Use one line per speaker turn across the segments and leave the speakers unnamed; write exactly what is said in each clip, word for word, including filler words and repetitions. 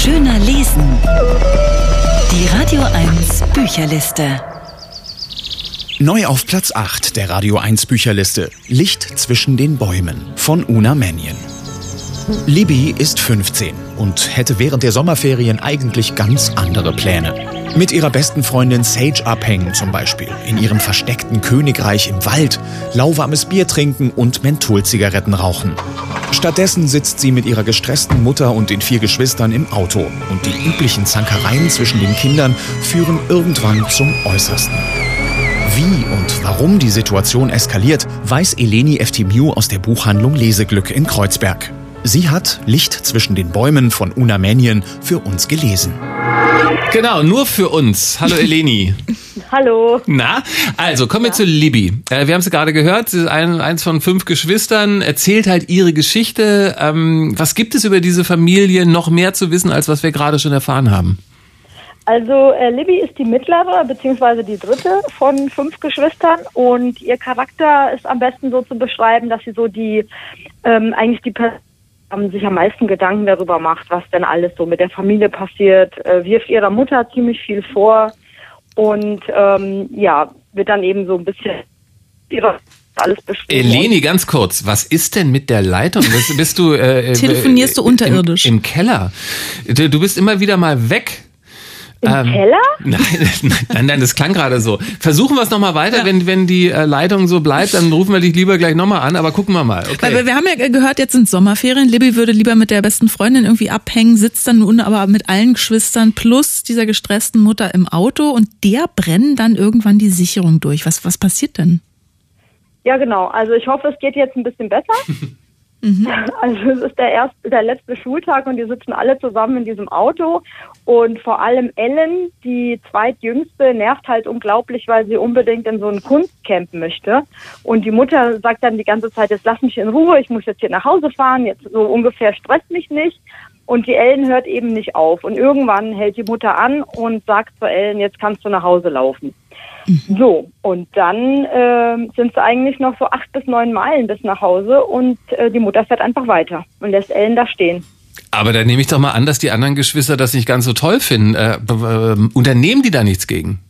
Schöner lesen. Die Radio eins Bücherliste.
Neu auf Platz acht der Radio eins Bücherliste. Licht zwischen den Bäumen von Una Mannion. Libby ist fünfzehn und hätte während der Sommerferien eigentlich ganz andere Pläne. Mit ihrer besten Freundin Sage abhängen zum Beispiel, in ihrem versteckten Königreich im Wald, lauwarmes Bier trinken und Mentholzigaretten rauchen. Stattdessen sitzt sie mit ihrer gestressten Mutter und den vier Geschwistern im Auto und die üblichen Zankereien zwischen den Kindern führen irgendwann zum Äußersten. Wie und warum die Situation eskaliert, weiß Eleni Eftimiou aus der Buchhandlung Leseglück in Kreuzberg. Sie hat Licht zwischen den Bäumen von Una Mannion für uns gelesen.
Genau, nur für uns. Hallo Eleni.
Hallo.
Na, also kommen wir
ja.
zu Libby. Äh, wir haben es gerade gehört, sie ist ein, eins von fünf Geschwistern, erzählt halt ihre Geschichte. Ähm, was gibt es über diese Familie noch mehr zu wissen, als was wir gerade schon erfahren haben?
Also äh, Libby ist die mittlere, beziehungsweise die dritte von fünf Geschwistern und ihr Charakter ist am besten so zu beschreiben, dass sie so die, ähm, eigentlich die Person sich am meisten Gedanken darüber macht, was denn alles so mit der Familie passiert, äh, wirft ihrer Mutter ziemlich viel vor und ähm, ja, wird dann eben so ein bisschen ihre alles beschrieben.
Eleni, ganz kurz, was ist denn mit der Leitung? Bist, bist du äh,
Telefonierst du unterirdisch?
Im, im Keller. Du, du bist immer wieder mal weg.
Im
ähm,
Keller?
Nein, nein, nein, das klang gerade so. Versuchen wir es nochmal weiter.
Ja.
Wenn, wenn die äh, Leitung so bleibt, dann rufen wir dich lieber gleich nochmal an, aber gucken wir mal. Okay.
Weil wir, wir haben ja gehört, jetzt sind Sommerferien. Libby würde lieber mit der besten Freundin irgendwie abhängen, sitzt dann nun aber mit allen Geschwistern plus dieser gestressten Mutter im Auto und der brennen dann irgendwann die Sicherung durch. Was, was passiert denn?
Ja, genau. Also ich hoffe, es geht jetzt ein bisschen besser. Mhm. Also es ist der erste, der letzte Schultag und die sitzen alle zusammen in diesem Auto und vor allem Ellen, die zweitjüngste, nervt halt unglaublich, weil sie unbedingt in so ein Kunstcamp möchte und die Mutter sagt dann die ganze Zeit, jetzt lass mich in Ruhe, ich muss jetzt hier nach Hause fahren, jetzt so ungefähr, stresst mich nicht und die Ellen hört eben nicht auf und irgendwann hält die Mutter an und sagt zu Ellen, jetzt kannst du nach Hause laufen. So, und dann äh, sind es eigentlich noch so acht bis neun Meilen bis nach Hause und äh, die Mutter fährt einfach weiter und lässt Ellen da stehen.
Aber da nehme ich doch mal an, dass die anderen Geschwister das nicht ganz so toll finden. Äh, äh, unternehmen die da nichts gegen?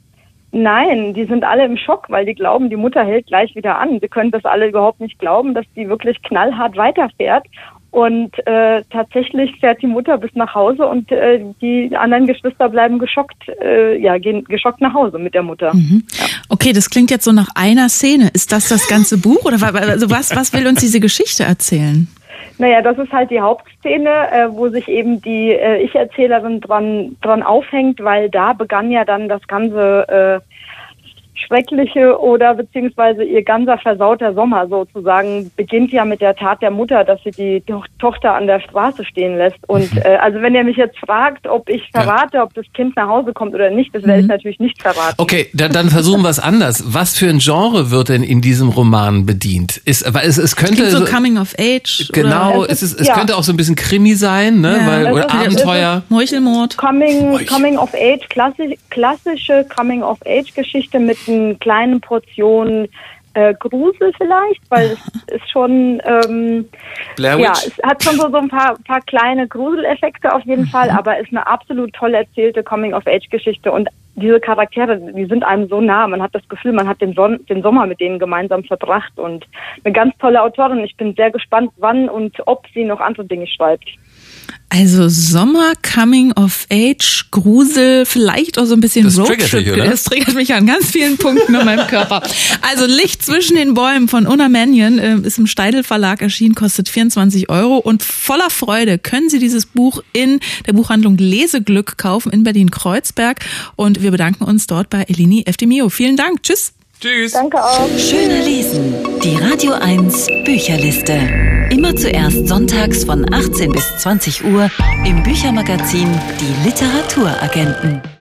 Nein, die sind alle im Schock, weil die glauben, die Mutter hält gleich wieder an. Sie können das alle überhaupt nicht glauben, dass die wirklich knallhart weiterfährt. Und äh, tatsächlich fährt die Mutter bis nach Hause und äh, die anderen Geschwister bleiben geschockt, äh, ja, gehen geschockt nach Hause mit der Mutter.
Mhm.
Ja.
Okay, das klingt jetzt so nach einer Szene. Ist das das ganze Buch oder also was, was will uns diese Geschichte erzählen?
Naja, das ist halt die Hauptszene, äh, wo sich eben die äh, Ich-Erzählerin dran, dran aufhängt, weil da begann ja dann das ganze äh, Schreckliche oder beziehungsweise ihr ganzer versauter Sommer sozusagen beginnt ja mit der Tat der Mutter, dass sie die to- Tochter an der Straße stehen lässt. Und äh, also wenn ihr mich jetzt fragt, ob ich verrate, ja. ob das Kind nach Hause kommt oder nicht, das werde ich mhm. natürlich nicht verraten.
Okay, dann, dann versuchen wir es anders. Was für ein Genre wird denn in diesem Roman bedient? Ist, weil es, es könnte
so Coming of Age.
Genau,
oder?
es, ist, es
ja.
könnte auch so ein bisschen Krimi sein, ne?
Ja,
weil, oder
ist,
Abenteuer.
Meuchelmord.
Coming, Coming of Age, klassisch, klassische Coming of Age Geschichte mit einer kleinen Portion äh, Grusel vielleicht, weil es ist schon, ähm,
Blair Witch.
ja, es hat schon so, so ein paar, paar kleine Gruseleffekte auf jeden Fall, aber ist eine absolut toll erzählte Coming-of-Age-Geschichte und diese Charaktere, die sind einem so nah, man hat das Gefühl, man hat den, Son- den Sommer mit denen gemeinsam verbracht und eine ganz tolle Autorin. Ich bin sehr gespannt, wann und ob sie noch andere Dinge schreibt.
Also Sommer, Coming of Age, Grusel, vielleicht auch so ein bisschen
das
Roadtrip.
Triggert dich, oder?
Das triggert mich an ganz vielen Punkten in meinem Körper. Also Licht zwischen den Bäumen von Una Mannion äh, ist im Steidl Verlag erschienen, kostet vierundzwanzig Euro und voller Freude können Sie dieses Buch in der Buchhandlung Leseglück kaufen in Berlin-Kreuzberg und wir bedanken uns dort bei Eleni Eftimiou. Vielen Dank. Tschüss.
Tschüss.
Danke auch.
Schöner lesen. Die Radio eins Bücherliste. Immer zuerst sonntags von achtzehn bis zwanzig Uhr im Büchermagazin Die Literaturagenten.